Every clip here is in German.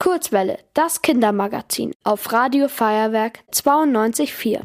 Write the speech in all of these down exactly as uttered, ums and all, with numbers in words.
Kurzwelle, das Kindermagazin auf Radio Feuerwerk zweiundneunzig Komma vier.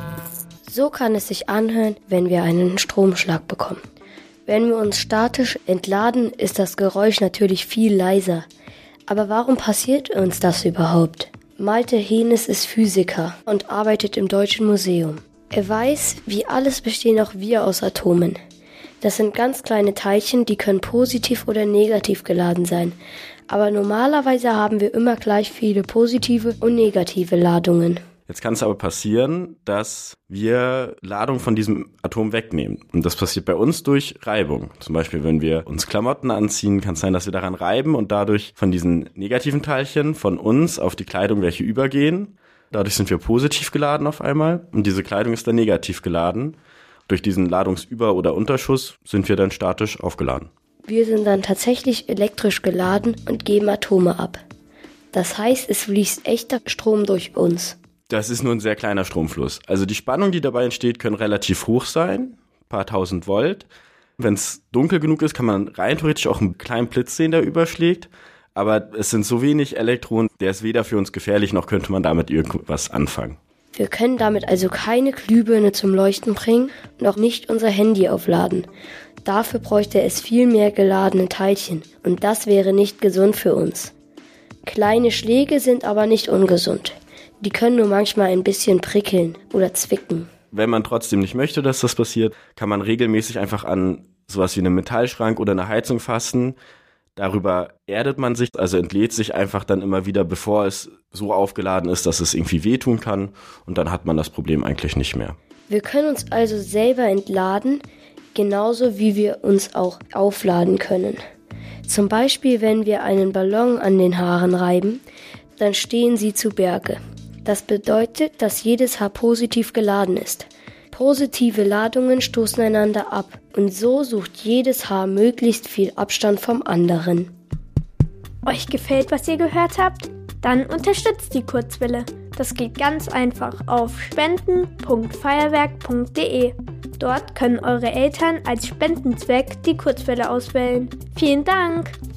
So kann es sich anhören, wenn wir einen Stromschlag bekommen. Wenn wir uns statisch entladen, ist das Geräusch natürlich viel leiser. Aber warum passiert uns das überhaupt? Malte Hennes ist Physiker und arbeitet im Deutschen Museum. Er weiß, wie alles bestehen auch wir aus Atomen. Das sind ganz kleine Teilchen, die können positiv oder negativ geladen sein. Aber normalerweise haben wir immer gleich viele positive und negative Ladungen. Jetzt kann es aber passieren, dass wir Ladung von diesem Atom wegnehmen. Und das passiert bei uns durch Reibung. Zum Beispiel, wenn wir uns Klamotten anziehen, kann es sein, dass wir daran reiben und dadurch von diesen negativen Teilchen von uns auf die Kleidung welche übergehen. Dadurch sind wir positiv geladen auf einmal und diese Kleidung ist dann negativ geladen. Durch diesen Ladungsüber- oder Unterschuss sind wir dann statisch aufgeladen. Wir sind dann tatsächlich elektrisch geladen und geben Atome ab. Das heißt, es fließt echter Strom durch uns. Das ist nur ein sehr kleiner Stromfluss. Also die Spannung, die dabei entsteht, können relativ hoch sein, ein paar tausend Volt. Wenn es dunkel genug ist, kann man rein theoretisch auch einen kleinen Blitz sehen, der überschlägt. Aber es sind so wenig Elektronen, der ist weder für uns gefährlich, noch könnte man damit irgendwas anfangen. Wir können damit also keine Glühbirne zum Leuchten bringen und auch nicht unser Handy aufladen. Dafür bräuchte es viel mehr geladene Teilchen und das wäre nicht gesund für uns. Kleine Schläge sind aber nicht ungesund. Die können nur manchmal ein bisschen prickeln oder zwicken. Wenn man trotzdem nicht möchte, dass das passiert, kann man regelmäßig einfach an sowas wie einen Metallschrank oder eine Heizung fassen. Darüber erdet man sich, also entlädt sich einfach dann immer wieder, bevor es so aufgeladen ist, dass es irgendwie wehtun kann. Und dann hat man das Problem eigentlich nicht mehr. Wir können uns also selber entladen, genauso wie wir uns auch aufladen können. Zum Beispiel, wenn wir einen Ballon an den Haaren reiben, dann stehen sie zu Berge. Das bedeutet, dass jedes Haar positiv geladen ist. Positive Ladungen stoßen einander ab und so sucht jedes Haar möglichst viel Abstand vom anderen. Euch gefällt, was ihr gehört habt? Dann unterstützt die Kurzwelle. Das geht ganz einfach auf spenden punkt feuerwerk punkt de. Dort können eure Eltern als Spendenzweck die Kurzwelle auswählen. Vielen Dank!